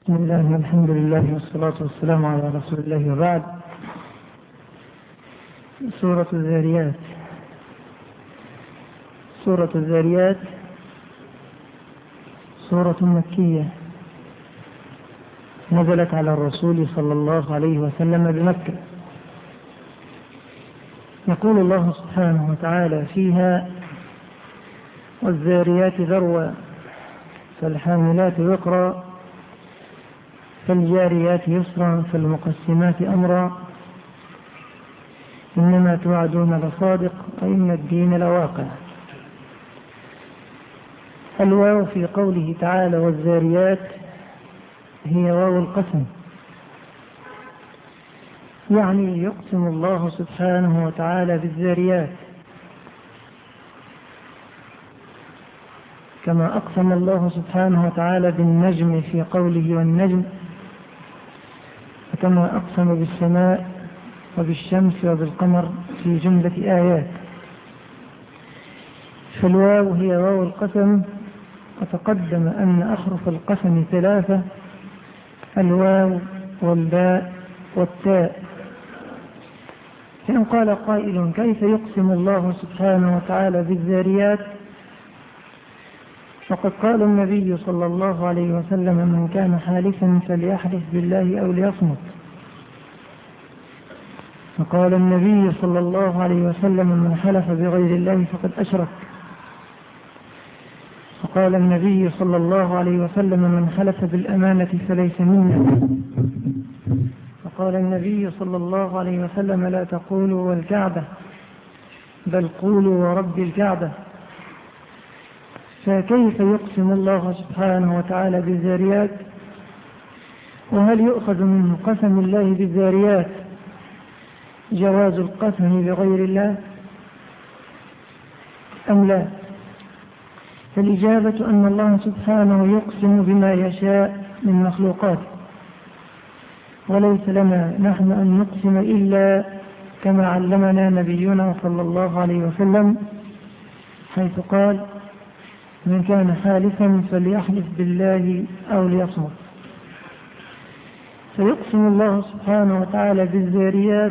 بسم الله والحمد لله والصلاة والسلام على رسول الله وبعد. سورة الذاريات. سورة الذاريات سورة مكية نزلت على الرسول صلى الله عليه وسلم بمكة. يقول الله سبحانه وتعالى فيها: والذاريات ذروا فالحاملات وقرا فالجاريات يسرا فالمقسمات أمرا إنما توعدون لصادق وإن الدين لواقع. الواو في قوله تعالى والذاريات هي واو القسم، يعني يقسم الله سبحانه وتعالى بالذاريات كما أقسم الله سبحانه وتعالى بالنجم في قوله والنجم، وكما أقسم بالسماء وبالشمس وبالقمر في جملة آيات. فالواو هي واو القسم، وتقدم أن أحرف القسم ثلاثة: الواو والباء والتاء. فإن قال قائل: كيف يقسم الله سبحانه وتعالى بالذاريات؟ فقد قال النبي صلى الله عليه وسلم: من كان حالفا فليحلف بالله أو ليصمت. فقال النبي صلى الله عليه وسلم: من حلف بغير الله فقد أشرك. فقال النبي صلى الله عليه وسلم: من حلف بالأمانة فليس منا. فقال النبي صلى الله عليه وسلم: لا تقولوا والكعبة بل قولوا ورب الكعبة. فكيف يقسم الله سبحانه وتعالى بالذاريات؟ وهل يؤخذ من قسم الله بالذاريات جواز القسم بغير الله أم لا؟ فالإجابة أن الله سبحانه يقسم بما يشاء من مخلوقاته، وليس لنا نحن أن نقسم إلا كما علمنا نبينا صلى الله عليه وسلم، حيث قال: من كان حالفا فليحلف بالله أو ليصمت. فيقسم الله سبحانه وتعالى بالذاريات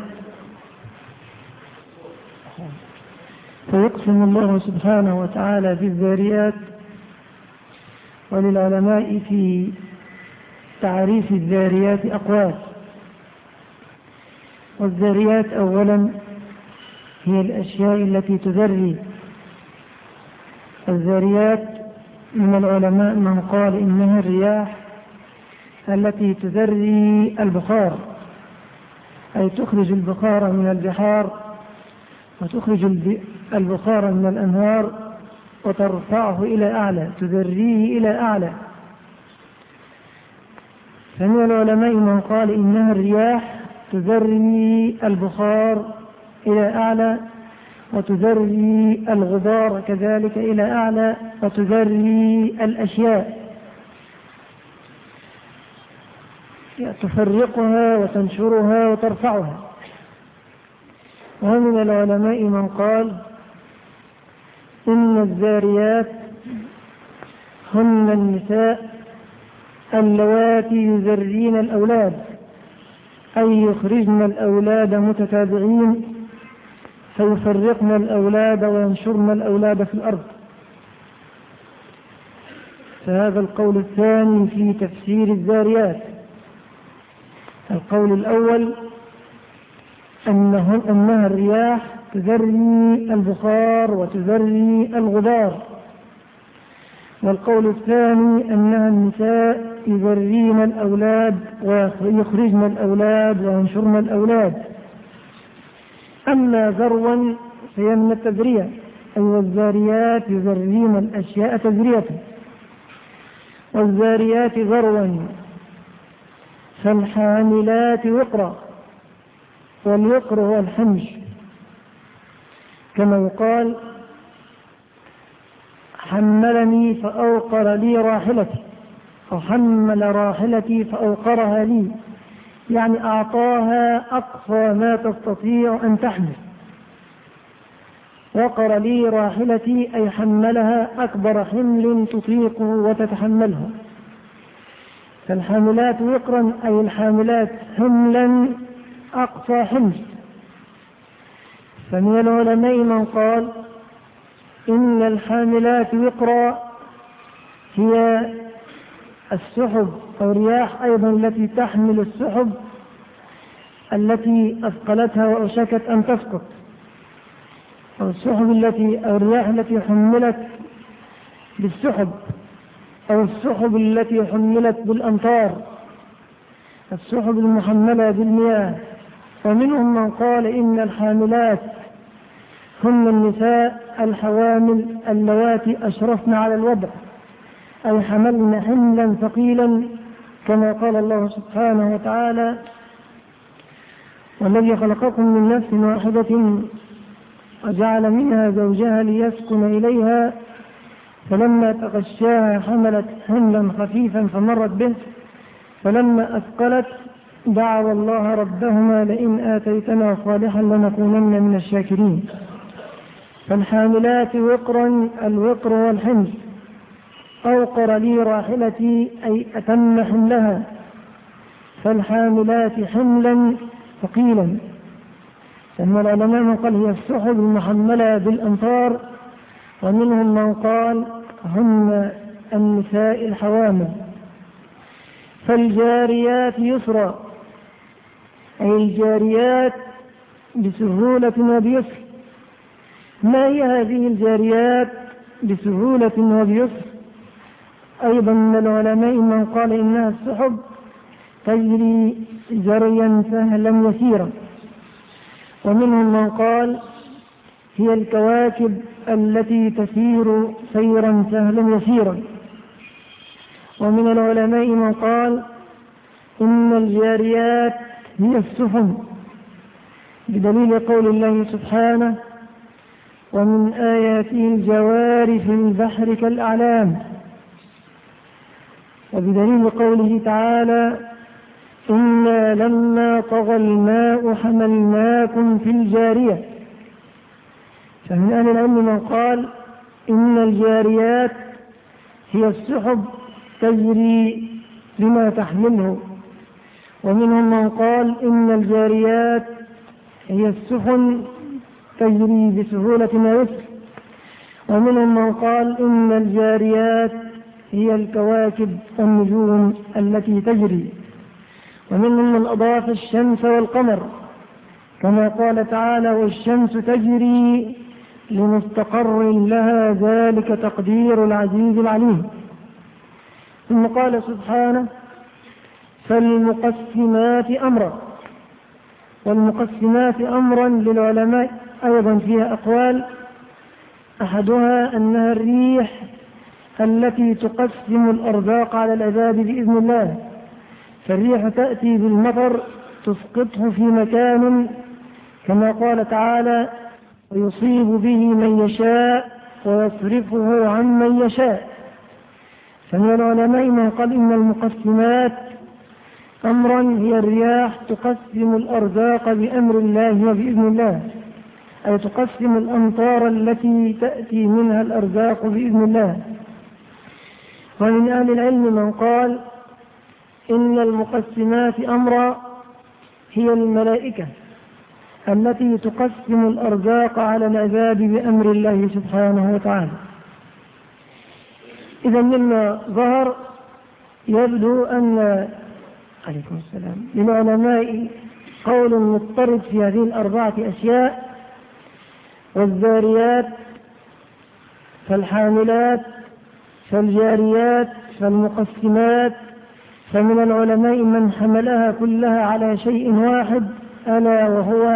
وللعلماء في تعريف الذاريات أقوال. والذاريات أولا هي الأشياء التي تذري. الذاريات من العلماء من قال إنها الرياح التي تذري البخار، أي تخرج البخار من البحار وتخرج البخار من الأنهار وترفعه إلى أعلى، تذريه إلى أعلى. فمن العلماء من قال إنها الرياح تذري البخار إلى أعلى وتذري الغبار كذلك إلى أعلى وتذري الأشياء، تفرقها وتنشرها وترفعها. ومن العلماء من قال إن الذاريات هن النساء اللواتي يذرين الأولاد، أي يخرجن الأولاد متتابعين فيفرقن الأولاد وينشرن الأولاد في الأرض. فهذا القول الثاني في تفسير الذاريات. القول الأول أنها الرياح تذري البخار وتذري الغبار، والقول الثاني أنها النساء يذرين الأولاد ويخرجن الأولاد وينشرن الأولاد. أما ذروا فهي من التذرية، أي والذاريات يذرين الأشياء تذرية. والذاريات ذروا فالحاملات وقرا، والوقر هو الحمج، كما يقال: حملني فأوقر لي راحلتي، أو حمل راحلتي فأوقرها لي، يعني أعطاها أقصى ما تستطيع أن تحمل. وقر لي راحلتي أي حملها أكبر حمل تطيق وتتحمله. فالحاملات وقرا أي الحاملات حملا أقصى حمل. فمن العلماء من قال إن الحاملات وقرا هي السحب أو الرياح أيضا التي تحمل السحب التي أثقلتها وأوشكت أن تسقط، أو الرياح التي حملت بالسحب، أو السحب التي حملت بالأمطار، السحب المحملة بالمياه. ومنهم من قال إن الحاملات هن النساء الحوامل اللواتي أشرفن على الوضع، أي حملن حملا ثقيلا، كما قال الله سبحانه وتعالى: والذي خلقكم من نفس واحدة وجعل منها زوجها ليسكن إليها فلما تغشاها حملت حملا خفيفا فمرت به فلما أثقلت دعوا الله ربهما لئن آتيتنا صالحا لنكونن من الشاكرين. فالحاملات وقرا، الوقر والحمل. أوقر لي راحلتي أي أتم حملها، فالحاملات حملا ثقيلا. ثم العلماء من قال هي السحب المحملة بالأمطار، ومنهم من قال هم النساء الحوامل. فالجاريات يسرا، أي الجاريات بسهولة وبيسر. ما هي هذه الجاريات بسهولة وبيسر؟ أيضا من العلماء من قال إنها السحب تجري جريا سهلا يسيرا، ومنهم من قال هي الكواكب التي تسير سيرا سهلا يسيرا. ومن العلماء من قال إن الجاريات هي السفن، بدليل قول الله سبحانه: ومن آياته الجوار في البحر كالأعلام، وبدليل قوله تعالى: إنا لما طغى الماء حملناكم في الجارية. فمن أهل العلم من قال إن الجاريات هي السحب تجري بما تحمله، ومنهم من قال إن الجاريات هي السفن تجري بسهولة ويسر، ومنهم من قال إن الجاريات هي الكواكب والنجوم التي تجري، ومنهم من أضاف الشمس والقمر، كما قال تعالى: والشمس تجري لمستقر لها ذلك تقدير العزيز العليم. ثم قال سبحانه: فالمقسمات أمرا. والمقسمات أمرا للعلماء أيضا فيها أقوال، أحدها أنها الريح التي تقسم الأرزاق على العباد بإذن الله، فالريح تأتي بالمطر تسقطه في مكان، كما قال تعالى: ويصيب به من يشاء ويصرفه عن من يشاء. فمن العلماء من قال إن المقسمات أمرا هي الرياح تقسم الأرزاق بأمر الله وبإذن الله، أي تقسم الأمطار التي تأتي منها الأرزاق بإذن الله. ومن أهل العلم من قال إن المقسمات أمرا هي الملائكة التي تقسم الأرزاق على العباد بأمر الله سبحانه وتعالى. إذا مما ظهر يبدو أن عليكم السلام للعلماء قول مضطرد في هذه الأربعة أشياء: والذاريات، فالحاملات، فالجاريات، فالمقسمات. فمن العلماء من حملها كلها على شيء واحد ألا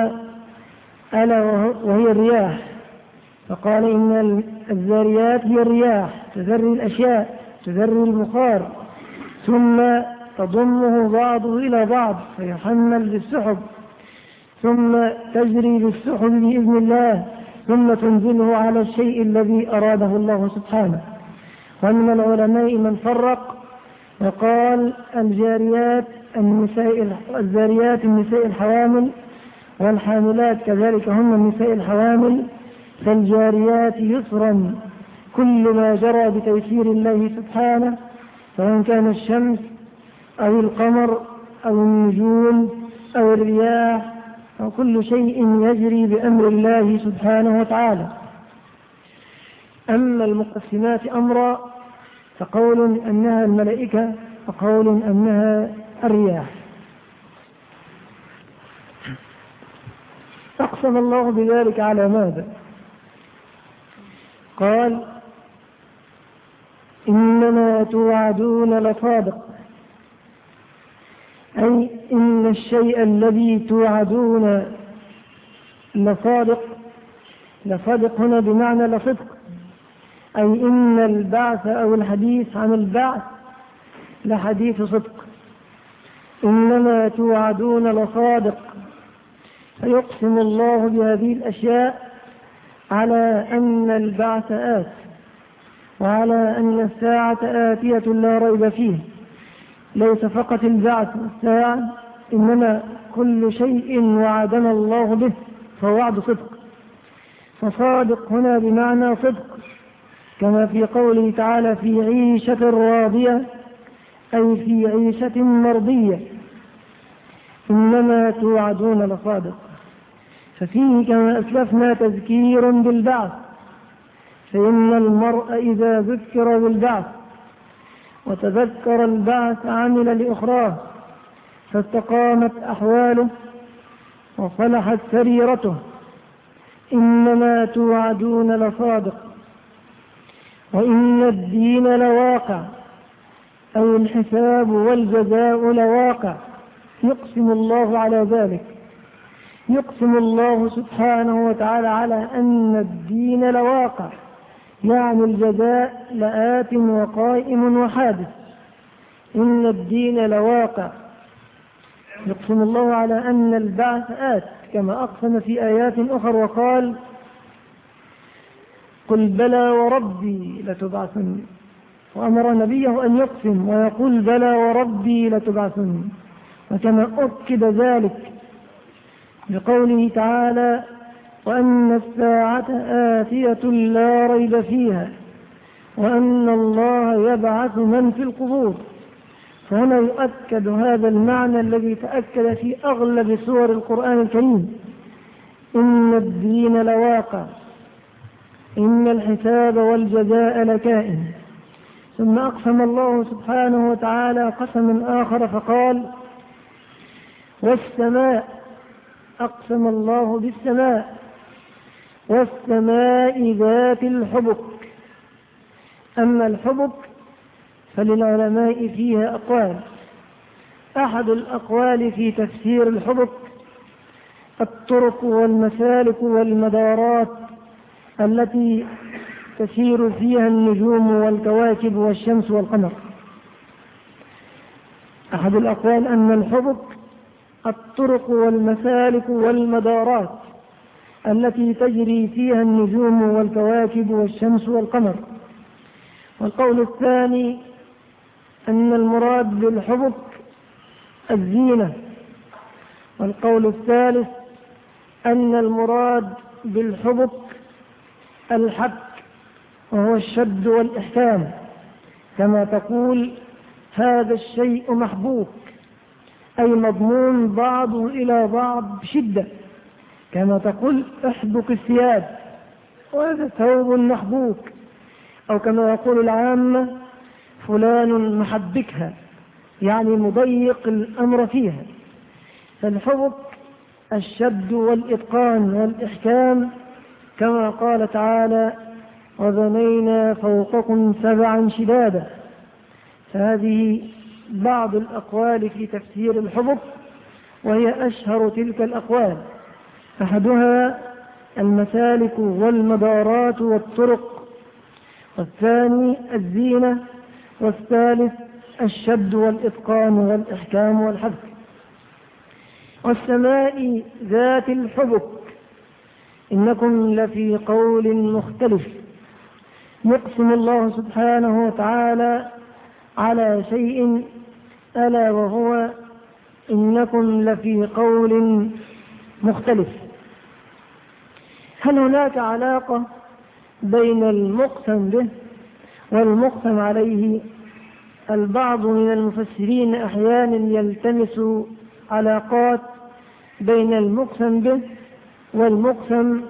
وهي الرياح، فقال إن الذاريات هي الرياح تذري الأشياء، تذري البخار، ثم تضمه بعضه إلى بعض فيحمل بالسحب، ثم تجري بالسحب بإذن الله، ثم تنزله على الشيء الذي أراده الله سبحانه. ومن العلماء من فرق وقال الذاريات النساء الحوامل، والحاملات كذلك هم النساء الحوامل. فالجاريات يسرا كل ما جرى بتيسير الله سبحانه، سواء كان الشمس أو القمر أو النجوم أو الرياح أو كل شيء يجري بأمر الله سبحانه وتعالى. أما المقسمات أمرا فقول أنها الملائكة وقول أنها الرياح. أقسم الله بذلك على ماذا؟ قال إنما توعدون لصادق، أي إن الشيء الذي توعدون لصادق. لصادق هنا بمعنى لصدق، أي إن البعث أو الحديث عن البعث لحديث صدق. إنما توعدون لصادق، فيقسم الله بهذه الأشياء على أن البعث آت، وعلى أن الساعة آتية لا ريب فيه. ليس فقط البعث والساعة، إنما كل شيء وعدنا الله به فهو وعد صدق. فصادق هنا بمعنى صدق، كما في قوله تعالى في عيشة راضية، أي في عيشة مرضية. إنما توعدون لصادق، ففيه كما أسلفنا تذكير بالبعث، فإن المرء إذا ذكر بالبعث وتذكر البعث عمل لأخراه، فاستقامت أحواله وصلحت سريرته. إنما توعدون لصادق، وإن الدين لواقع، أي الحساب والجزاء لواقع. يقسم الله على ذلك، يقسم الله سبحانه وتعالى على أن الدين لواقع، يعني الجزاء لآت وقائم وحادث. إن الدين لواقع. يقسم الله على أن البعث آت، كما أقسم في آيات أخرى وقال قل بلى وربي لتبعثن، وأمر نبيه أن يقسم ويقول بلى وربي لتبعثن. وكما أكد ذلك بقوله تعالى وأن الساعة آتية لا ريب فيها وأن الله يبعث من في القبور. فهنا يؤكد هذا المعنى الذي تأكد في أغلب سور القرآن الكريم، إن الدين لواقع، إن الحساب والجزاء لكائن. ثم أقسم الله سبحانه وتعالى قسما آخر فقال والسماء، أقسم الله بالسماء، والسماء ذات الحبك. أما الحبك فللعلماء فيها أقوال. أحد الأقوال في تفسير الحبك الطرق والمسالك والمدارات التي تسير فيها النجوم والكواكب والشمس والقمر. أحد الأقوال أن الحبك الطرق والمسالك والمدارات التي تجري فيها النجوم والكواكب والشمس والقمر. والقول الثاني أن المراد بالحبك الزينة. والقول الثالث أن المراد بالحبك الحك، وهو الشد والإحكام، كما تقول هذا الشيء محبوك، أي مضمون بعضه إلى بعض بشدة، كما تقول احبك الثياب وهذا ثوب محبوك، أو كما يقول العامة فلان محبكها، يعني مضيق الأمر فيها. فالحبك الشد والإتقان والإحكام، كما قال تعالى وبنينا فوقكم سبعا شدادا. فهذه بعض الأقوال في تفسير الحبك، وهي أشهر تلك الأقوال. أحدها المسالك والمدارات والطرق، والثاني الزينة، والثالث الشد والإتقان والإحكام والحبك. والسماء ذات الحبك إنكم لفي قول مختلف. يقسم الله سبحانه وتعالى على شيء ألا وهو إنكم لفي قول مختلف. هل هناك علاقة بين المقسم به والمقسم عليه البعض من المفسرين أحيانا يلتمس علاقات بين المقسم به والمقسم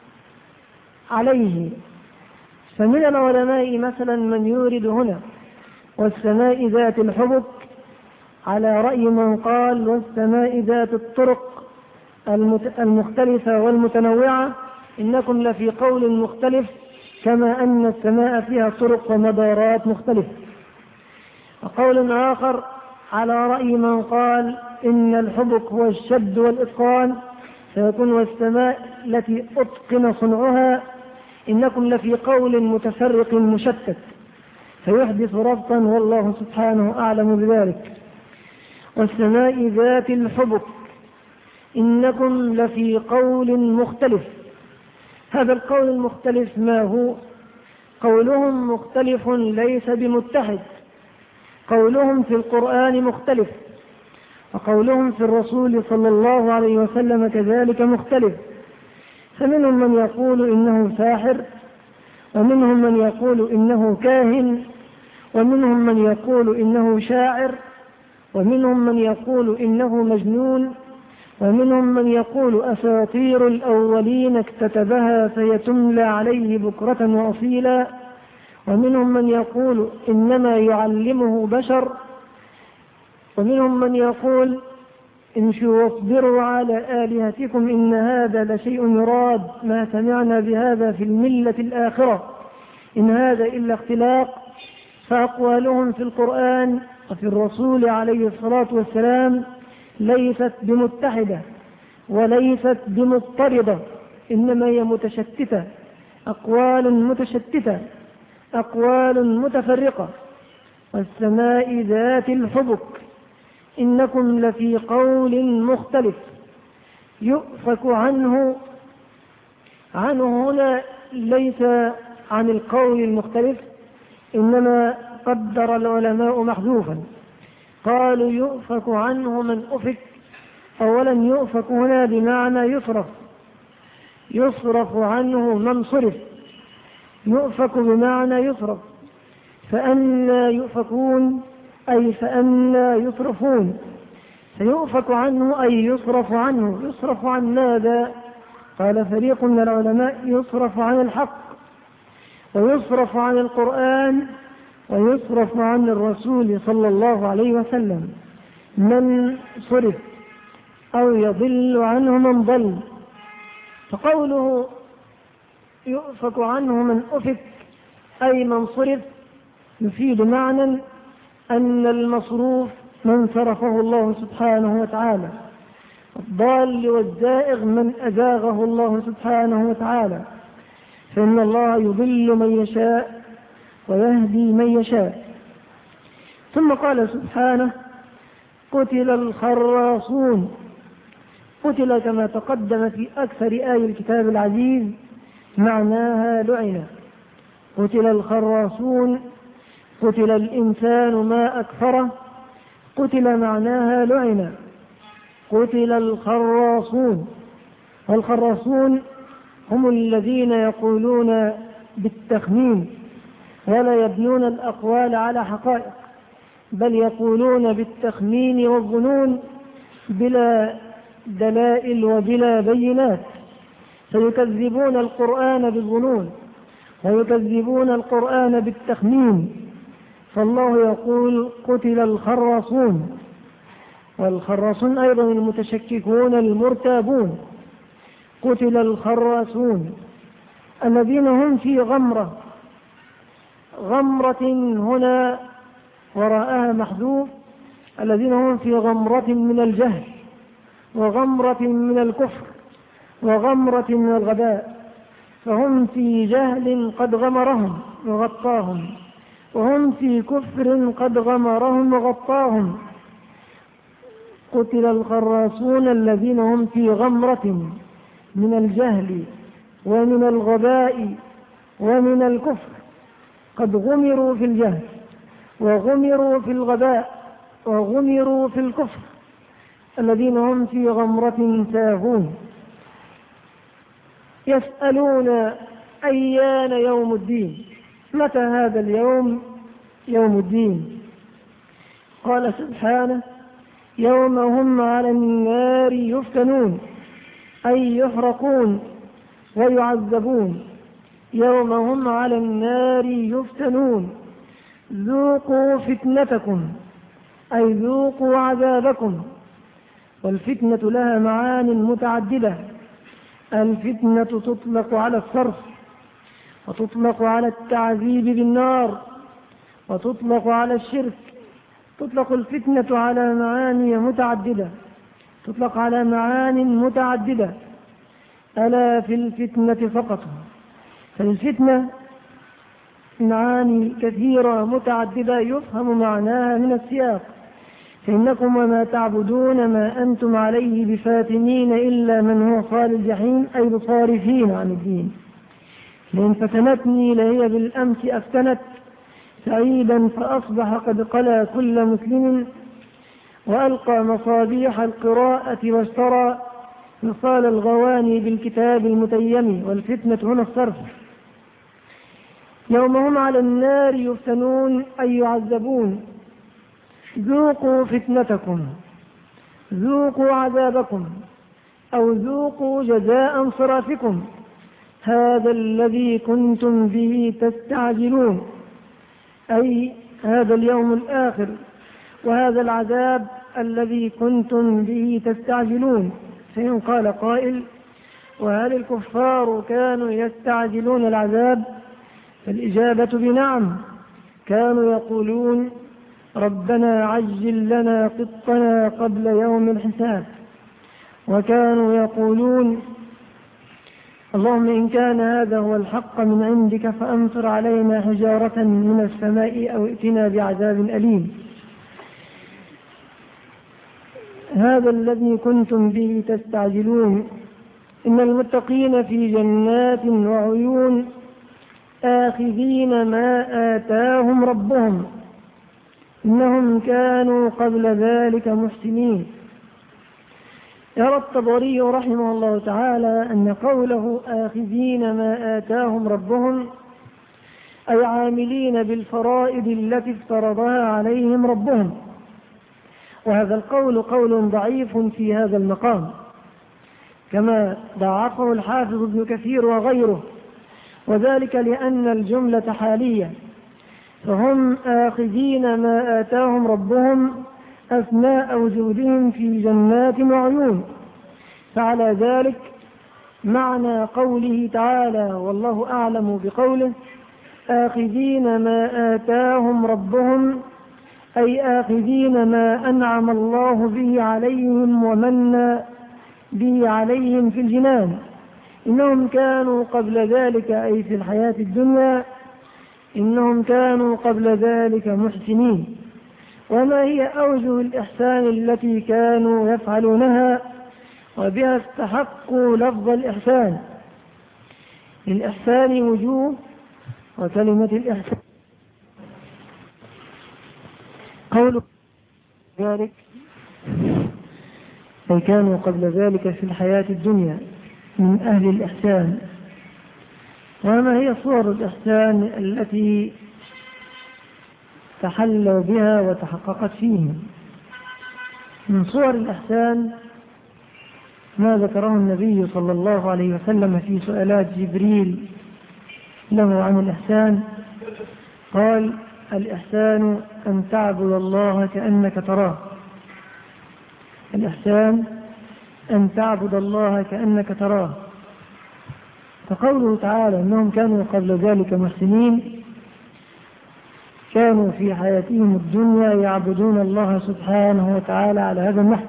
عليه. فمن العلماء مثلا من يورد هنا والسماء ذات الحبك على رأي من قال والسماء ذات الطرق المختلفة والمتنوعة، إنكم لفي قول مختلف كما أن السماء فيها طرق ومدارات مختلفة. وقول آخر على رأي من قال إن الحبك هو الشد والإتقان، فيكون والسماء التي أتقن صنعها، إنكم لفي قول متفرق مشتت فيحدث ربطا، والله سبحانه أعلم بذلك. والسماء ذات الحبك إنكم لفي قول مختلف. هذا القول المختلف ما هو؟ قولهم مختلف ليس بمتحد، قولهم في القرآن مختلف، وقولهم في الرسول صلى الله عليه وسلم كذلك مختلف. فمنهم من يقول إنه ساحر، ومنهم من يقول إنه كاهن، ومنهم من يقول إنه شاعر، ومنهم من يقول إنه مجنون، ومنهم من يقول أساطير الأولين اكتتبها فيتملى عليه بكرة وأصيلا، ومنهم من يقول إنما يعلمه بشر، ومنهم من يقول امشوا واصبروا على آلهتكم إن هذا لشيء يراد ما سمعنا بهذا في الملة الآخرة إن هذا إلا اختلاق. فأقوالهم في القرآن وفي الرسول عليه الصلاة والسلام ليست بمتحدة وليست بمضطردة، إنما هي متشتتة، أقوال متشتتة، أقوال متفرقة. والسماء ذات الحبك إنكم لفي قول مختلف يؤفك عنه هنا ليس عن القول المختلف، إنما قدر العلماء محذوفا، قالوا يؤفك عنه من أفك. أولا يؤفك هنا بمعنى يصرف عنه من صرف، يؤفك بمعنى يصرف. فأنا يؤفكون أي فأنا يصرفون، فيؤفك عنه أي يصرف عنه. يصرف عن ماذا؟ قال فريق من العلماء يصرف عن الحق، ويصرف عن القرآن، ويصرف عن الرسول صلى الله عليه وسلم. من صرف أو يضل عنه من ضل. فقوله يؤفك عنه من أفك أي من صرف يفيد معنى أن المصروف من صرفه الله سبحانه وتعالى، الضال والزائغ من أزاغه الله سبحانه وتعالى، فإن الله يضل من يشاء ويهدي من يشاء. ثم قال سبحانه قتل الخراصون. قتل كما تقدم في أكثر آي الكتاب العزيز معناها لعن. قتل الخراصون، قتل الإنسان ما أكفره، قتل معناها لعن. قتل الخراصون، والخراصون هم الذين يقولون بالتخمين ولا يبنون الأقوال على حقائق، بل يقولون بالتخمين والظنون بلا دلائل وبلا بينات، فيكذبون القرآن بالظنون ويكذبون القرآن بالتخمين. فالله يقول قتل الخراصون، والخراصون أيضا المتشككون المرتابون. قتل الخراصون الذين هم في غمرة هنا وراءها محذوف، الذين هم في غمرة من الجهل وغمرة من الكفر وغمرة من الغباء، فهم في جهل قد غمرهم وغطاهم، وهم في كفر قد غمرهم وغطاهم. قتل الخراصون الذين هم في غمرة من الجهل ومن الغباء ومن الكفر، قد غمروا في الجهل وغمروا في الغباء وغمروا في الكفر، الذين هم في غمرة ساهون. يسألون أيان يوم الدين، متى هذا اليوم؟ يوم الدين قال سبحانه: يوم هم على النار يفتنون، أي يحرقون ويعذبون. يوم هم على النار يفتنون ذوقوا فتنتكم، أي ذوقوا عذابكم. والفتنة لها معان متعددة. الفتنة تطلق على الصرف، وتطلق على التعذيب بالنار، وتطلق على الشرك. تطلق الفتنة على معاني متعددة، تطلق على معان متعددة. ألا في الفتنة فقط. فالفتنة معاني كثيرة متعددة يفهم معناها من السياق. فإنكم وما تعبدون ما أنتم عليه بفاتنين إلا من هو صال الجحيم، أي بصارفين عن الدين. لئن فتنتني لهي بالأمس أفتنت سعيدا فأصبح قد قلى كل مسلم، وألقى مصابيح القراءة واشترى مثال الغواني بالكتاب المتيم. والفتنة هنا الصرف. يوم هم على النار يفتنون، أي يعذبون. ذوقوا فتنتكم، ذوقوا عذابكم، أو ذوقوا جزاء انصرافكم. هذا الذي كنتم به تستعجلون، أي هذا اليوم الآخر وهذا العذاب الذي كنتم به تستعجلون. فإن قال قائل: وهل الكفار كانوا يستعجلون العذاب؟ فالإجابة بنعم. كانوا يقولون: ربنا عجل لنا قطنا قبل يوم الحساب. وكانوا يقولون: اللهم إن كان هذا هو الحق من عندك فأمطر علينا حجارة من السماء أو ائتنا بعذاب أليم. هذا الذي كنتم به تستعجلون. إن المتقين في جنات وعيون آخذين ما آتاهم ربهم إنهم كانوا قبل ذلك محسنين. يرى الطبري رحمه الله تعالى أن قوله آخذين ما آتاهم ربهم أي عاملين بالفرائض التي افترضها عليهم ربهم. وهذا القول قول ضعيف في هذا المقام، كما ضعفه الحافظ ابن كثير وغيره، وذلك لأن الجملة حالية. فهم آخذين ما آتاهم ربهم أثناء وجودهم في جنات وعيون. فعلى ذلك معنى قوله تعالى، والله أعلم بقوله: آخذين ما آتاهم ربهم، أي آخذين ما أنعم الله به عليهم ومن به عليهم في الجنان. إنهم كانوا قبل ذلك، أي في الحياة الدنيا، إنهم كانوا قبل ذلك محسنين. وما هي أوجه الإحسان التي كانوا يفعلونها وبها استحقوا لفظ الإحسان؟ للإحسان وجوه، وكلمة الإحسان قول ذلك، أي كانوا قبل ذلك في الحياة الدنيا من أهل الإحسان. وما هي صور الإحسان التي تحلوا بها وتحققت فيهم؟ من صور الإحسان ما ذكره النبي صلى الله عليه وسلم في سؤالات جبريل له عن الإحسان. قال: الإحسان أن تعبد الله كأنك تراه. الإحسان أن تعبد الله كأنك تراه. فقوله تعالى أنهم كانوا قبل ذلك محسنين، كانوا في حياتهم الدنيا يعبدون الله سبحانه وتعالى على هذا النحو،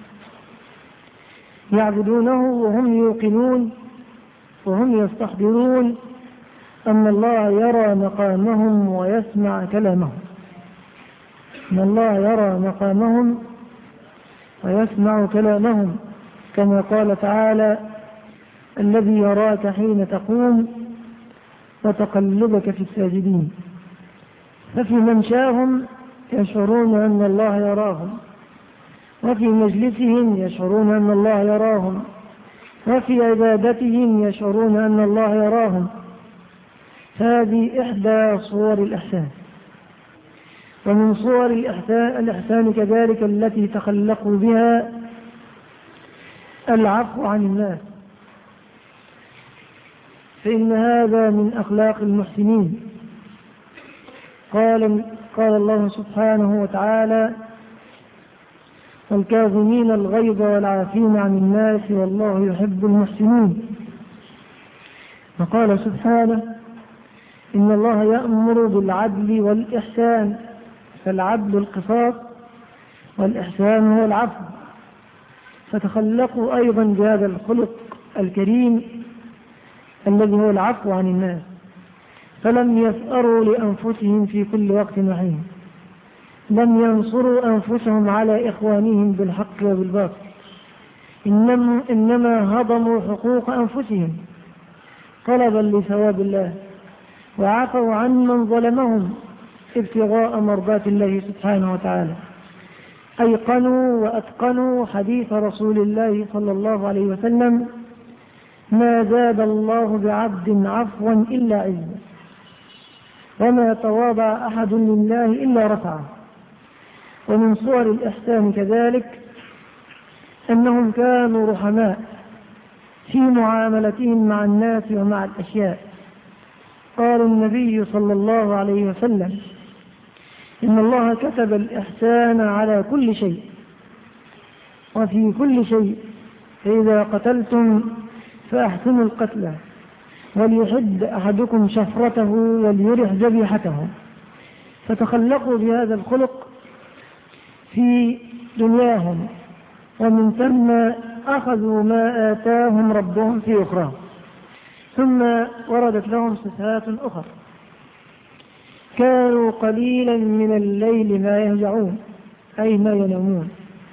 يعبدونه وهم يوقنون وهم يستحضرون أن الله يرى مقامهم ويسمع كلامهم. أن الله يرى مقامهم ويسمع كلامهم، كما قال تعالى: الذي يراك حين تقوم وتقلبك في الساجدين. ففي ممشاهم يشعرون أن الله يراهم، وفي مجلسهم يشعرون أن الله يراهم، وفي عبادتهم يشعرون أن الله يراهم. هذه إحدى صور الإحسان. ومن صور الإحسان كذلك التي تخلقوا بها العفو عن الناس، فإن هذا من أخلاق المحسنين. قال الله سبحانه وتعالى: والكاظمين الغيظ والعافين عن الناس والله يحب المحسنين. وقال سبحانه: إن الله يأمر بالعدل والإحسان، فالعدل القصاص والإحسان هو العفو، فتخلقوا أيضا بهذا الخلق الكريم الذي هو العفو عن الناس، فلم يثأروا لأنفسهم في كل وقت وحين، لم ينصروا أنفسهم على إخوانهم بالحق وبالباطل، إنما هضموا حقوق أنفسهم طلبا لثواب الله، وعفوا عن من ظلمهم ابتغاء مرضات الله سبحانه وتعالى. أيقنوا وأتقنوا حديث رسول الله صلى الله عليه وسلم: ما زاد الله بعبد عفوا إلا عزا، وما تواضع أحد لله إلا رفعه. ومن صور الإحسان كذلك أنهم كانوا رحماء في معاملتهم مع الناس ومع الأشياء. قال النبي صلى الله عليه وسلم: إن الله كتب الإحسان على كل شيء وفي كل شيء، فإذا قتلتم فأحسنوا القتلى، وليحد أحدكم شفرته وليرح ذبيحته. فتخلقوا بهذا الخلق في دنياهم، ومن ثم أخذوا ما آتاهم ربهم في أخرى. ثم وردت لهم صفات أخرى: كانوا قليلا من الليل ما يهجعون، أي ما ينامون.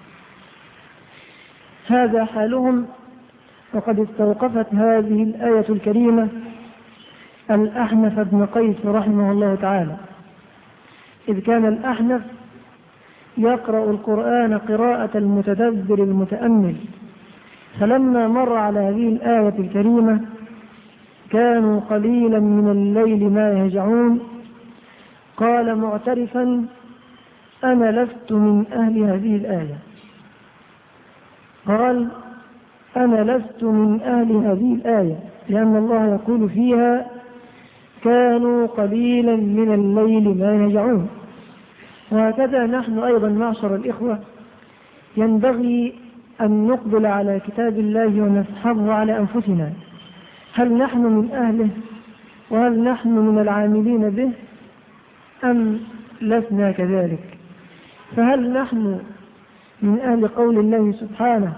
هذا حالهم. وقد استوقفت هذه الآية الكريمة الأحنف بن قيس رحمه الله تعالى، إذ كان الأحنف يقرأ القرآن قراءة المتدبر المتأمل، فلما مر على هذه الآية الكريمة: كانوا قليلا من الليل ما يهجعون، قال معترفا: أنا لست من أهل هذه الآية. قال: أنا لست من أهل هذه الآية، لأن الله يقول فيها: كانوا قليلا من الليل ما يهجعون. وهكذا نحن أيضا معشر الإخوة ينبغي أن نقبل على كتاب الله ونسحبه على أنفسنا. هل نحن من أهله وهل نحن من العاملين به أم لسنا كذلك؟ فهل نحن من أهل قول الله سبحانه: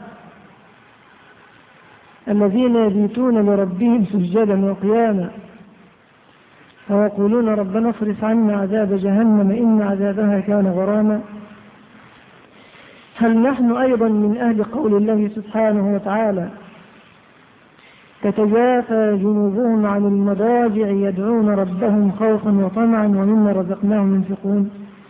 الذين يبيتون لربهم سجدا وقياما ويقولون ربنا اصرف عنا عذاب جهنم إن عذابها كان غراما؟ هل نحن أيضا من أهل قول الله سبحانه وتعالى: تتجافى جنوبهم عن المضاجع يدعون ربهم خوفا وطمعا ومما رزقناهم ينفقون؟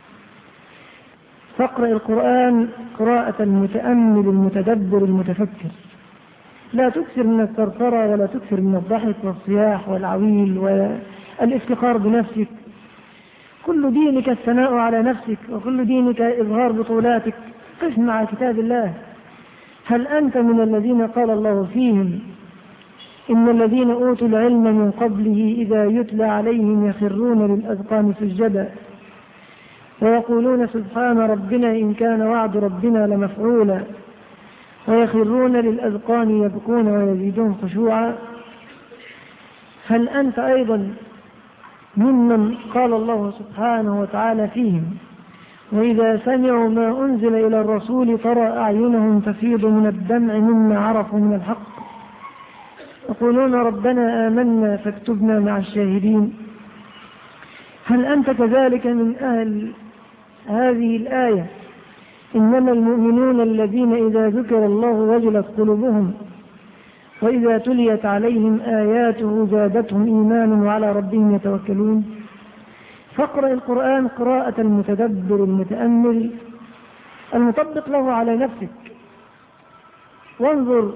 فاقرأ القرآن قراءة المتأمل المتدبر المتفكر، لا تكثر من الثرثرة ولا تكثر من الضحك والصياح والعويل والافتخار بنفسك. كل دينك الثناء على نفسك، وكل دينك إظهار بطولاتك. قف مع كتاب الله. هل أنت من الذين قال الله فيهم: إن الذين أوتوا العلم من قبله إذا يتلى عليهم يخرون للأذقان سجدا ويقولون سبحان ربنا إن كان وعد ربنا لمفعولا ويخرون للأذقان يبكون ويزيدون خشوعا؟ هل أنت أيضا ممن قال الله سبحانه وتعالى فيهم: وإذا سمعوا ما أنزل إلى الرسول ترى أعينهم تفيض من الدمع مما عرفوا من الحق يقولون ربنا آمنا فاكتبنا مع الشاهدين؟ هل أنت كذلك من أهل هذه الآية: إنما المؤمنون الذين إذا ذكر الله وجلت قلوبهم وإذا تليت عليهم آياته زادتهم إيمانا وعلى ربهم يتوكلون؟ فاقرأ القرآن قراءة المتدبر المتأمل المطبق له على نفسك، وانظر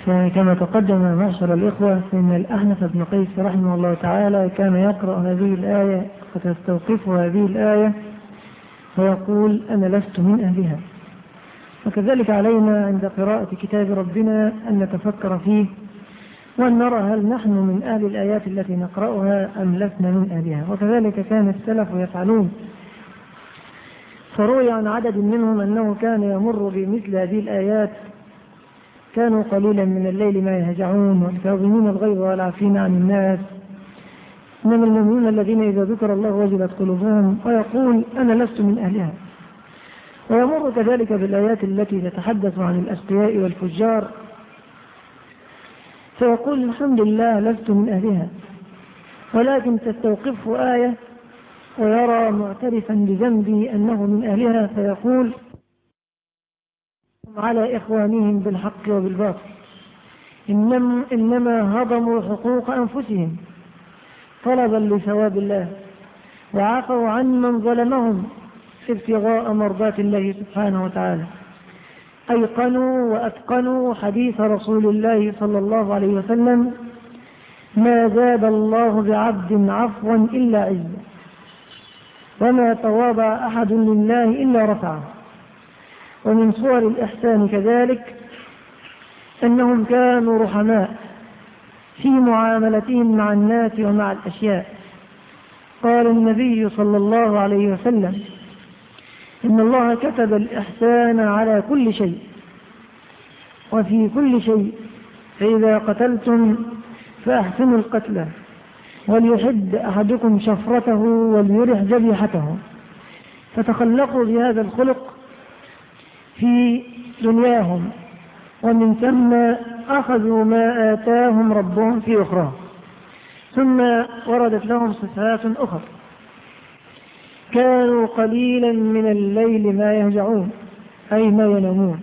فكما تقدم معشر الإخوة فإن الأحنف بن قيس رحمه الله تعالى كان يقرأ هذه الآية فتستوقف هذه الآية ويقول أنا لست من أهلها. وكذلك علينا عند قراءة كتاب ربنا أن نتفكر فيه وأن نرى هل نحن من أهل الآيات التي نقرأها أم لسنا من أهلها. وكذلك كان السلف يفعلون، فروي عن عدد منهم أنه كان يمر بمثل هذه الآيات كانوا قليلا من الليل ما يهجعون والكاظمين الغيظ والعافين عن الناس إنما المؤمنون الذين إذا ذكر الله وجلت قلوبهم، ويقول أنا لست من أهلها. ويمر كذلك بالآيات التي تتحدث عن الأشقياء والفجار فيقول الحمد لله لست من أهلها، ولكن تستوقفه آية ويرى معترفا بذنبه أنه من أهلها فيقول على إخوانهم بالحق وبالباطل إنما هضموا حقوق أنفسهم طلبا لثواب الله وعفوا عن من ظلمهم ابتغاء مرضات الله سبحانه وتعالى، أيقنوا وأتقنوا حديث رسول الله صلى الله عليه وسلم ما زاد الله بعبد عفوا إلا عزا وما تواضع أحد لله إلا رفعه. ومن صور الإحسان كذلك أنهم كانوا رحماء في معاملتهم مع الناس ومع الأشياء. قال النبي صلى الله عليه وسلم إن الله كتب الإحسان على كل شيء وفي كل شيء، فإذا قتلتم فأحسنوا القتلى وليحد أحدكم شفرته وليرح ذبيحته. فتخلقوا بهذا الخلق في دنياهم ومن ثم أخذوا ما آتاهم ربهم في أخرى. ثم وردت لهم صفات أخرى، كانوا قليلا من الليل ما يهجعون أي ما ينامون،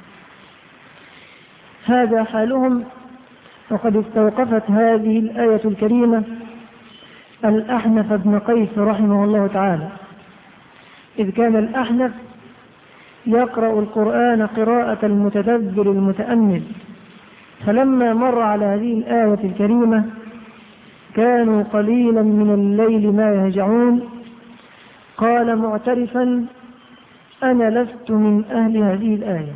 هذا حالهم. وقد استوقفت هذه الآية الكريمة الأحنف بن قيس رحمه الله تعالى، إذ كان الأحنف يقرأ القرآن قراءة المتدبر المتأمل، فلما مر على هذه الآية الكريمة كانوا قليلا من الليل ما يهجعون قال معترفا أنا لست من أهل هذه الآية،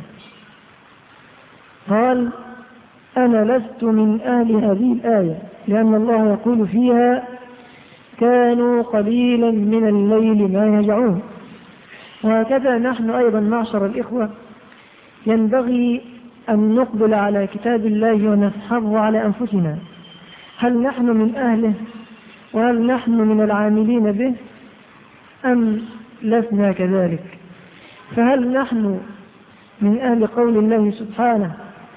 قال أنا لست من أهل هذه الآية لأن الله يقول فيها كانوا قليلا من الليل ما يهجعون. وهكذا نحن أيضا معشر الإخوة ينبغي أن نقبل على كتاب الله ونسحبه على أنفسنا، هل نحن من أهله وهل نحن من العاملين به أم لسنا كذلك؟ فهل نحن من أهل قول الله سبحانه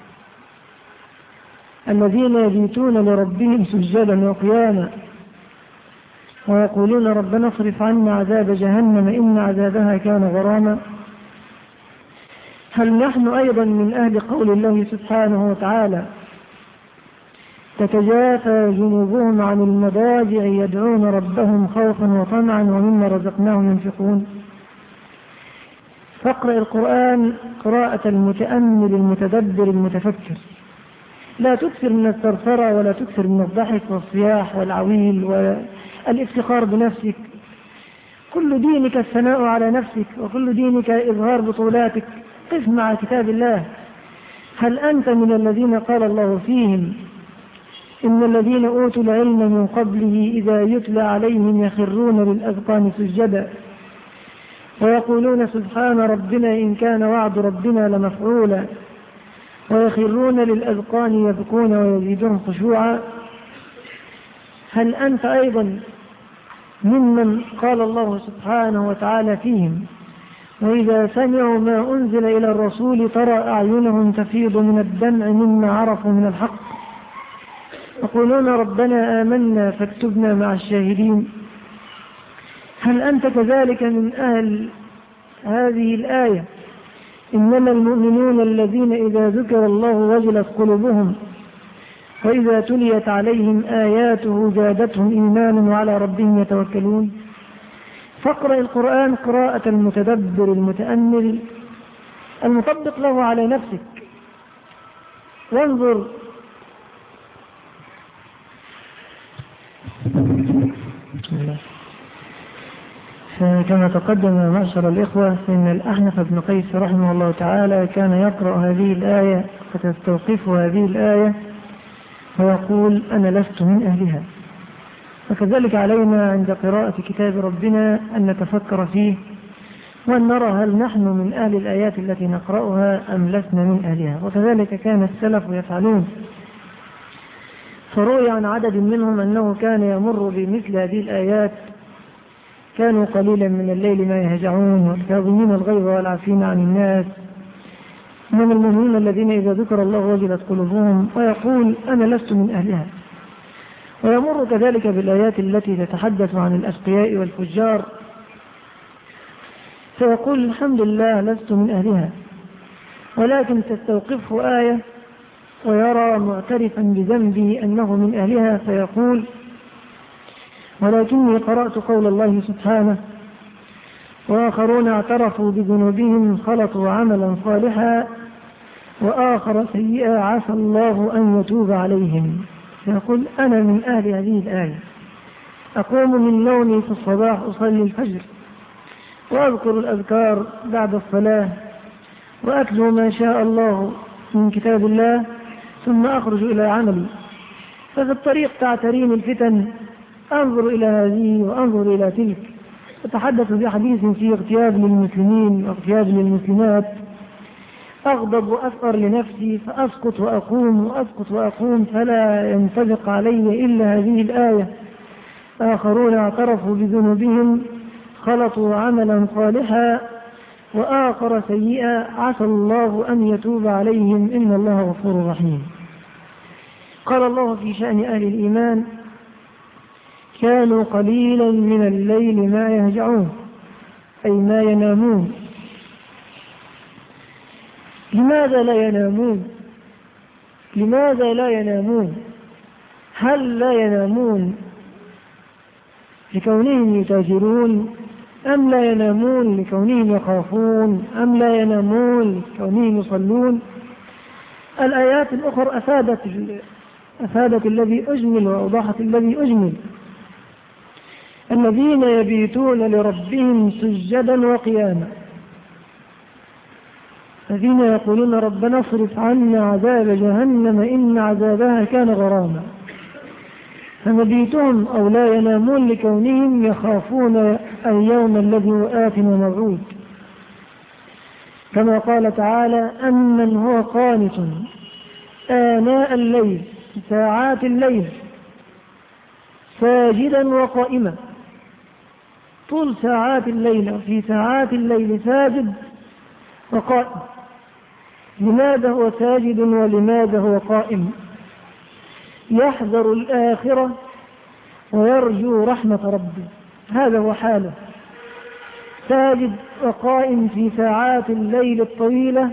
الذين يبيتون لربهم سجدا وقياما ويقولون ربنا اصرف عنا عذاب جهنم إن عذابها كان غراما؟ هل نحن أيضا من أهل قول الله سبحانه وتعالى تتجافى جنوبهم عن المضاجع يدعون ربهم خوفا وطمعا ومما رزقناهم ينفقون؟ فاقرأ القرآن قراءة المتأمل المتدبر المتفكر، لا تكثر من الثرثرة ولا تكثر من الضحك والصياح والعويل والافتخار بنفسك. كل دينك الثناء على نفسك وكل دينك إظهار بطولاتك. قف مع كتاب الله. هل أنت من الذين قال الله فيهم إن الذين أوتوا العلم من قبله إذا يتلى عليهم يخرون للأذقان سجدا ويقولون سبحان ربنا إن كان وعد ربنا لمفعولا ويخرون للأذقان يبكون ويزيدون خشوعا؟ هل أنت أيضا ممن قال الله سبحانه وتعالى فيهم وإذا سمعوا ما أنزل إلى الرسول ترى أعينهم تفيض من الدمع مما عرفوا من الحق يقولون ربنا آمنا فاكتبنا مع الشاهدين؟ هل أنت كذلك من أهل هذه الآية إنما المؤمنون الذين إذا ذكر الله وجلت قلوبهم وإذا تليت عليهم آياته زادتهم إيمانا وعلى ربهم يتوكلون؟ فاقرأ القرآن قراءة المتدبر المتأمل المطبق له على نفسك. وانظر كما تقدم معشر الإخوة أن الأحنف بن قيس رحمه الله تعالى كان يقرأ هذه الآية فتستوقف هذه الآية ويقول أنا لست من أهلها. وكذلك علينا عند قراءة كتاب ربنا أن نتفكر فيه وأن نرى هل نحن من أهل الآيات التي نقرأها أم لسنا من أهلها. وكذلك كان السلف يفعلون، فروي عن عدد منهم أنه كان يمر بمثل هذه الآيات كانوا قليلا من الليل ما يهجعون والكاظمين الغيظ والعافين عن الناس من المؤمنين الذين إذا ذكر الله وجلت قلوبهم، ويقول أنا لست من أهلها. ويمر كذلك بالآيات التي تتحدث عن الأشقياء والفجار فيقول الحمد لله لست من أهلها، ولكن تستوقفه آية ويرى معترفا بذنبه أنه من أهلها فيقول ولكني قرأت قول الله سبحانه وآخرون اعترفوا بذنوبهم خلطوا عملا صالحا وآخر سيئا عسى الله أن يتوب عليهم. يقول أنا من أهل هذه الآية، أقوم من نومي في الصباح أصلي الفجر وأذكر الأذكار بعد الصلاة وأتلو ما شاء الله من كتاب الله ثم أخرج إلى عملي، ففي الطريق تعتريني الفتن أنظر إلى هذه وأنظر إلى تلك، أتحدث بحديث فيه اغتياب للمسلمين واغتياب للمسلمات، أغضب وأثأر لنفسي فأسقط وأقوم وأسقط وأقوم فلا ينطبق علي إلا هذه الآية آخرون اعترفوا بذنوبهم خلطوا عملا صالحا وآخر سيئا عسى الله أن يتوب عليهم إن الله غفور رحيم. قال الله في شأن أهل الإيمان كانوا قليلا من الليل ما يهجعون أي ما ينامون. لماذا لا ينامون؟ لماذا لا ينامون؟ هل لا ينامون لكونهم يتاجرون أم لا ينامون لكونهم يخافون أم لا ينامون لكونهم يصلون؟ الآيات الأخرى أفادت الذي أجمل وأوضحت الذي أجمل. الذين يبيتون لربهم سجدا وقياما، الذين يقولون ربنا اصرف عنا عذاب جهنم إن عذابها كان غراما، فمبيتهم أو لا ينامون لكونهم يخافون اليوم الذي هو آت وموعود، كما قال تعالى أمن هو قانت آناء الليل ساعات الليل ساجدا وقائما، طول ساعات الليل وفي ساعات الليل ساجد وقائم. لماذا هو ساجد ولماذا هو قائم؟ يحذر الآخرة ويرجو رحمة ربه، هذا هو حاله، ساجد وقائم في ساعات الليل الطويلة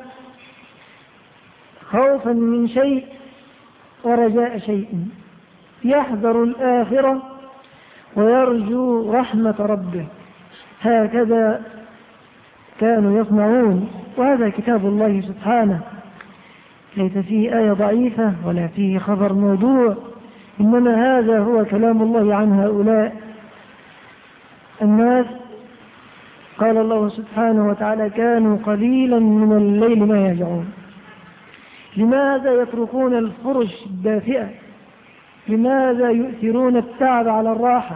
خوفا من شيء ورجاء شيء، يحذر الآخرة ويرجو رحمة ربه، هكذا كانوا يصنعون. وهذا كتاب الله سبحانه، ليس فيه آية ضعيفة ولا فيه خبر موضوع، إنما هذا هو كلام الله عن هؤلاء الناس. قال الله سبحانه وتعالى كانوا قليلا من الليل ما يهجعون. لماذا يتركون الفرش الدافئة؟ لماذا يؤثرون التعب على الراحة؟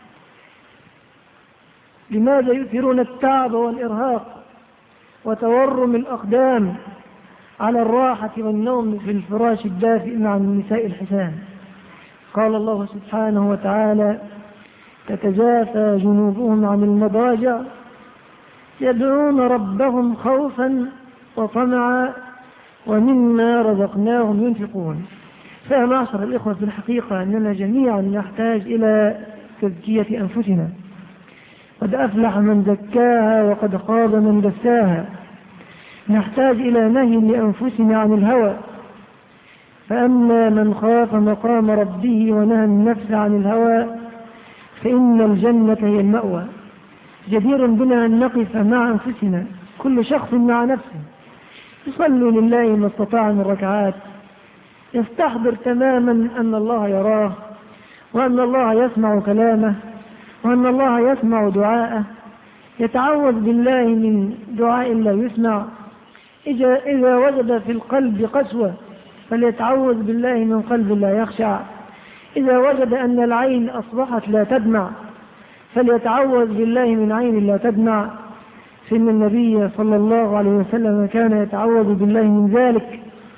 لماذا يؤثرون التعب والإرهاق وتورم الأقدام على الراحة والنوم في الفراش الدافئ مع النساء الحسان؟ قال الله سبحانه وتعالى تتجافى جنوبهم عن المضاجع يدعون ربهم خوفا وطمعا ومما رزقناهم ينفقون. فمعشر الإخوة في الحقيقة أننا جميعا نحتاج إلى تزكية أنفسنا، قد أفلح من زكاها وقد خاب من دساها. نحتاج إلى نهي لأنفسنا عن الهوى، فأما من خاف مقام ربه ونهى النفس عن الهوى فإن الجنة هي المأوى. جدير بنا أن نقف مع أنفسنا، كل شخص مع نفسه، يصلي لله ما استطاع من ركعات، يستحضر تماما أن الله يراه، وأن الله يسمع كلامه، وأن الله يسمع دعاءه، يتعوذ بالله من دعاء لا يسمع. إذا وجد في القلب قسوة فليتعوذ بالله من قلب لا يخشع. إذا وجد أن العين أصبحت لا تدمع فليتعوذ بالله من عين لا تدمع، فإن النبي صلى الله عليه وسلم كان يتعوذ بالله من ذلك.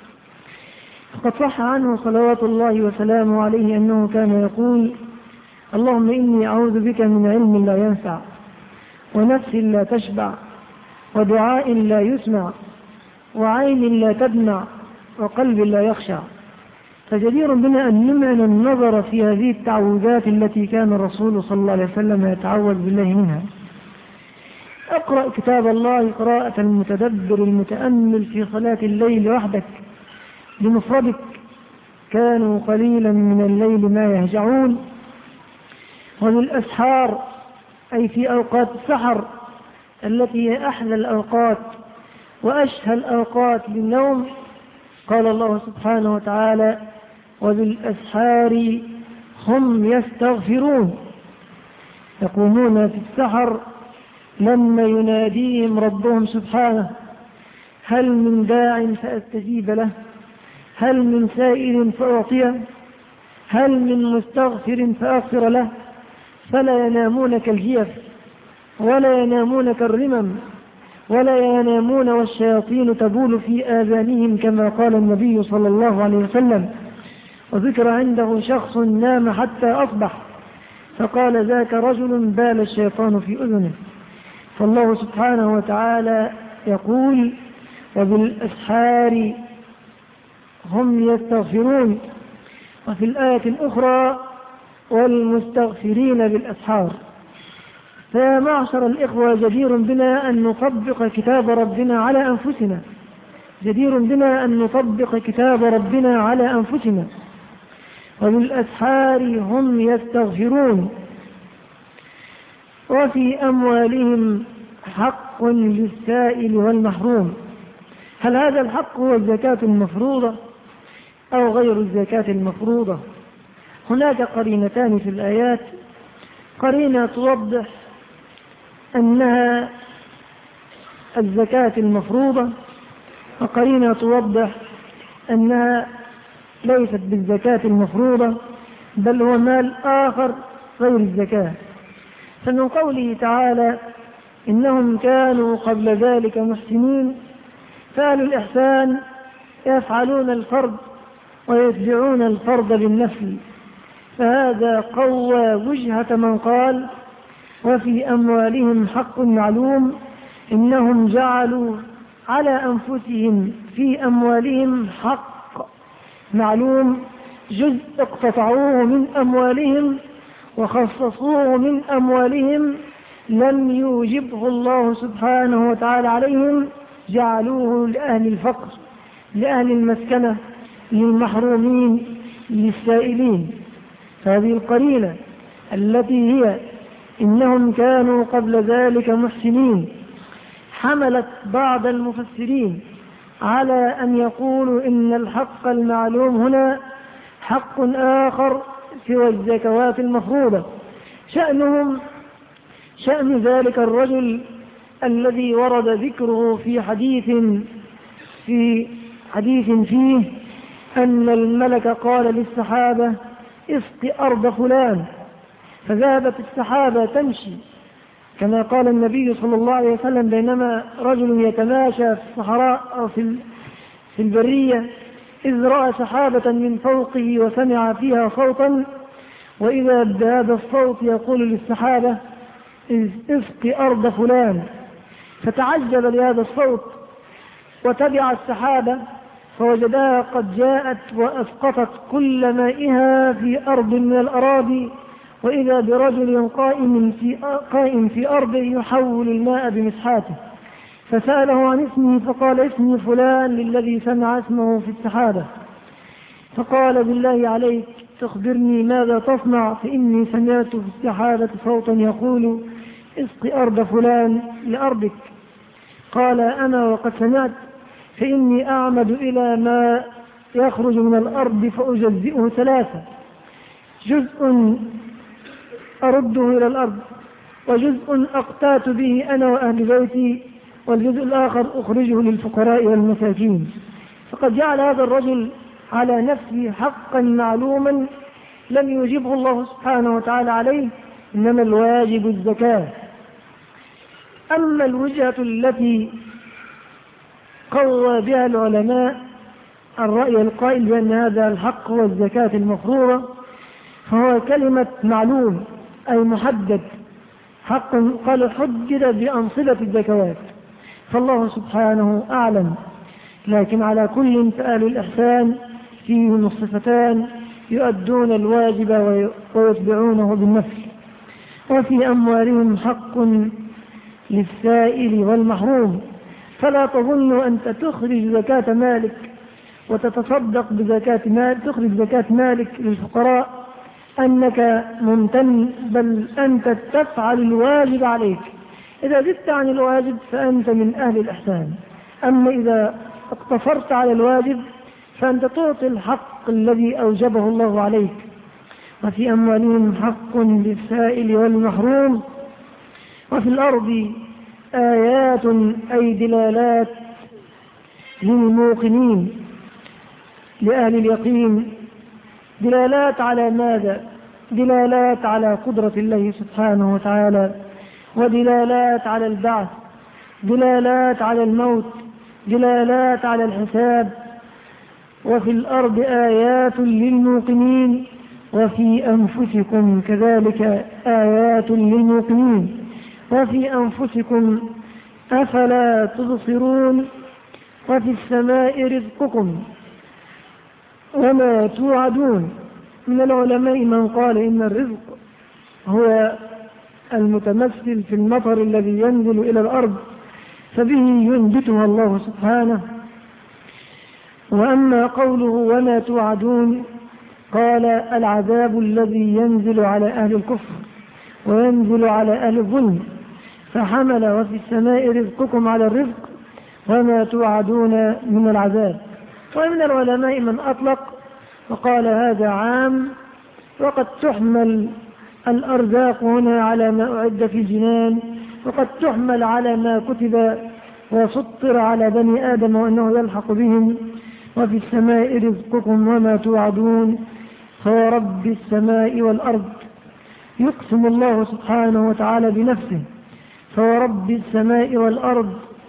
قد صح عنه صلوات الله وسلامه عليه أنه كان يقول: اللهم إني أعوذ بك من علم لا ينفع، ونفس لا تشبع، ودعاء لا يسمع، وعين لا تدمع، وقلب لا يخشع. فجدير بنا أن نمعن النظر في هذه التعوذات التي كان الرسول صلى الله عليه وسلم يتعوذ بالله منها. اقرأ كتاب الله قراءة المتدبر المتأمل في صلاة الليل وحدك بمفردك: كانوا قليلا من الليل ما يهجعون. وبالأسحار أي في أوقات السحر التي هي أحلى الأوقات وأشهى الأوقات للنوم، قال الله سبحانه وتعالى: وبالأسحار هم يستغفرون. يقومون في السحر لما يناديهم ربهم سبحانه: هل من داع فأستجيب له، هل من سائل فأعطيه، هل من مستغفر فأغفر له. فلا ينامون كالجيف، ولا ينامون كالرمم، ولا ينامون والشياطين تبول في آذانهم، كما قال النبي صلى الله عليه وسلم. وذكر عنده شخص نام حتى أصبح فقال: ذاك رجل بال الشيطان في أذنه. فالله سبحانه وتعالى يقول: وبالأسحار هم يستغفرون. وفي الآية الأخرى: والمستغفرين بالأسحار. فيا معشر الإخوة، جدير بنا أن نطبق كتاب ربنا على أنفسنا، جدير بنا أن نطبق كتاب ربنا على أنفسنا. وبالأسحار هم يستغفرون. وفي أموالهم حق للسائل والمحروم. هل هذا الحق هو الزكاة المفروضة أو غير الزكاة المفروضة؟ هناك قرينتان في الآيات: قرينة توضح أنها الزكاة المفروضة، وقرينة توضح أنها ليست بالزكاة المفروضة بل هو مال آخر غير الزكاة. فمن قوله تعالى: إنهم كانوا قبل ذلك محسنين، فأهل الإحسان يفعلون الفرض ويتبعون الفرض بالنفل. فهذا قوى وجهة من قال: وفي أموالهم حق معلوم، إنهم جعلوا على أنفسهم في أموالهم حق معلوم، جزء اقتطعوه من أموالهم وخصصوه من أموالهم لم يوجبه الله سبحانه وتعالى عليهم، جعلوه لأهل الفقر، لأهل المسكنة، للمحرومين، للسائلين. فهذه القرينة التي هي إنهم كانوا قبل ذلك محسنين حملت بعض المفسرين على أن يقولوا إن الحق المعلوم هنا حق آخر سوى الزكوات المفروضة، شأن ذلك الرجل الذي ورد ذكره في حديث فيه أن الملك قال للسحابة: اسق أرض فلان، فذهبت السحابة تمشي كما قال النبي صلى الله عليه وسلم: بينما رجل يتماشى في الصحراء أو في البرية إذ رأى سحابة من فوقه وسمع فيها صوتا، وإذا بهذا الصوت يقول للسحابة: اسق أرض فلان. فتعجب لهذا الصوت وتبع السحابة فوجدها قد جاءت وأسقطت كل مائها في أرض من الأراضي، وإذا برجل قائم في أرضه يحول الماء بمسحاته، فسأله عن اسمه فقال: اسمي فلان، للذي سمع اسمه في السحابة. فقال: بالله عليك تخبرني ماذا تصنع، فإني سمعت في السحابة صوتا يقول: اسق أرض فلان لأرضك. قال: أنا وقد سمعت، فإني أعمد إلى ما يخرج من الأرض فأجزئه ثلاثة: جزء أرده إلى الأرض، وجزء أقتات به أنا وأهل بيتي، والجزء الآخر أخرجه للفقراء والمساكين. فقد جعل هذا الرجل على نفسه حقا معلوما لم يجبه الله سبحانه وتعالى عليه، إنما الواجب الزكاة. أما الوجهة التي قوى بها العلماء الرأي القائل بأن هذا الحق هو الزكاة المفروضة، فهو كلمة معلوم أي محدد، حق قال حدد بأنصبة الزكوات، فالله سبحانه أعلم. لكن على كل فأهل الإحسان فيهم الصفتان يؤدون الواجب ويتبعونه بالنفل. وفي أموالهم حق للسائل والمحروم، فلا تظن أنت تخرج زكاة مالك وتتصدق بزكاة مال، تخرج زكاة مالك للفقراء أنك ممتن، بل أنت تفعل الواجب عليك. إذا زدت عن الواجب فأنت من أهل الإحسان، أما إذا اقتصرت على الواجب فأنت تعطي الحق الذي أوجبه الله عليك. وفي أموالهم حق للسائل والمحروم. وفي الأرض آيات أي دلالات للموقنين لأهل اليقين. دلالات على ماذا؟ دلالات على قدرة الله سبحانه وتعالى، ودلالات على البعث، دلالات على الموت، دلالات على الحساب. وفي الأرض آيات للموقنين وفي أنفسكم كذلك آيات للموقنين وفي أنفسكم أفلا تبصرون. وفي السماء رزقكم وما توعدون. من العلماء من قال إن الرزق هو المتمثل في المطر الذي ينزل إلى الأرض فبه ينبتها الله سبحانه. وأما قوله وما توعدون قال العذاب الذي ينزل على أهل الكفر وينزل على أهل الظلم، فحمل وفي السماء رزقكم على الرزق وما توعدون من العذاب. ومن العلماء من أطلق وقال هذا عام، وقد تحمل الأرزاق هنا على ما أعد في الجنان، وقد تحمل على ما كتب وسطر على بني آدم وأنه يلحق بهم. وفي السماء رزقكم وما توعدون فورب السماء والأرض. يقسم الله سبحانه وتعالى بنفسه فورب السماء والأرض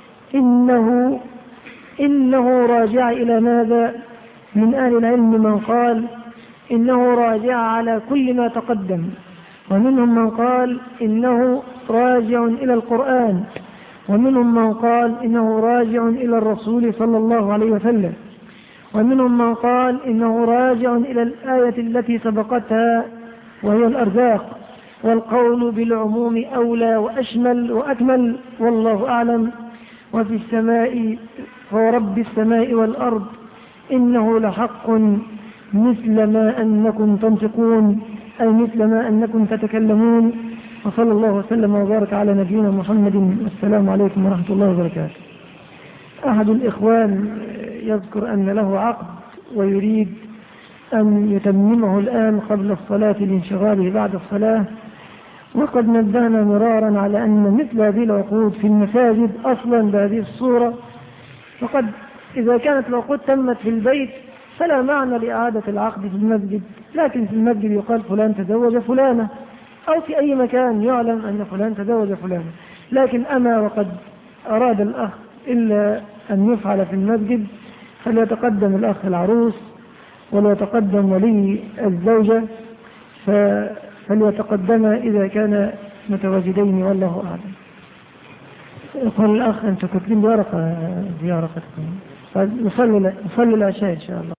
إنه راجع إلى ماذا؟ من أهل العلم من قال إنه راجع على كل ما تقدم، ومنهم من قال إنه راجع إلى القرآن، ومنهم من قال إنه راجع إلى الرسول صلى الله عليه وسلم، ومنهم من قال إنه راجع إلى الآية التي سبقتها وهي الأرزاق. والقول بالعموم أولى وأشمل وأكمل والله أعلم. وفي السماء ورب السماء والأرض إنه لحق مثل ما أنكم تنطقون، أي مثل ما أنكم تتكلمون. وصلى الله وسلم وبارك على نبينا محمد، والسلام عليكم ورحمة الله وبركاته. أحد الإخوان يذكر أن له عقد ويريد أن يتممه الآن قبل الصلاة لانشغاله بعد الصلاة، وقد نبهنا مرارا على أن مثل هذه العقود في المساجد أصلا بهذه الصورة، وقد إذا كانت العقود تمت في البيت فلا معنى لإعادة العقد في المسجد، لكن في المسجد يقال فلان تزوج فلانة، أو في أي مكان يعلم أن فلان تزوج فلانة. لكن أما وقد أراد الأخ إلا أن يفعل في المسجد فليتقدم الأخ العروس وليتقدم ولي الزوجة، فليتقدم إذا كان متواجدين والله أعلم. يقول الأخ أنت كتبين ورقة زيارة، نصلي العشاء إن شاء الله.